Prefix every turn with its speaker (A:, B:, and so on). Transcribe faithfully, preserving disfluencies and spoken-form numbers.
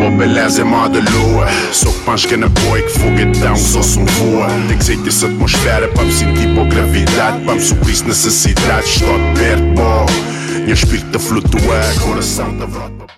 A: beleza é moda lua. Só que pães que na boi que foguetão só se um voa. Tem que sair dessa atmosfera para me sentir por gravidade. Para me suprir necessidades, estou perto, bom. E o espírito a flutuar, coração da vrota.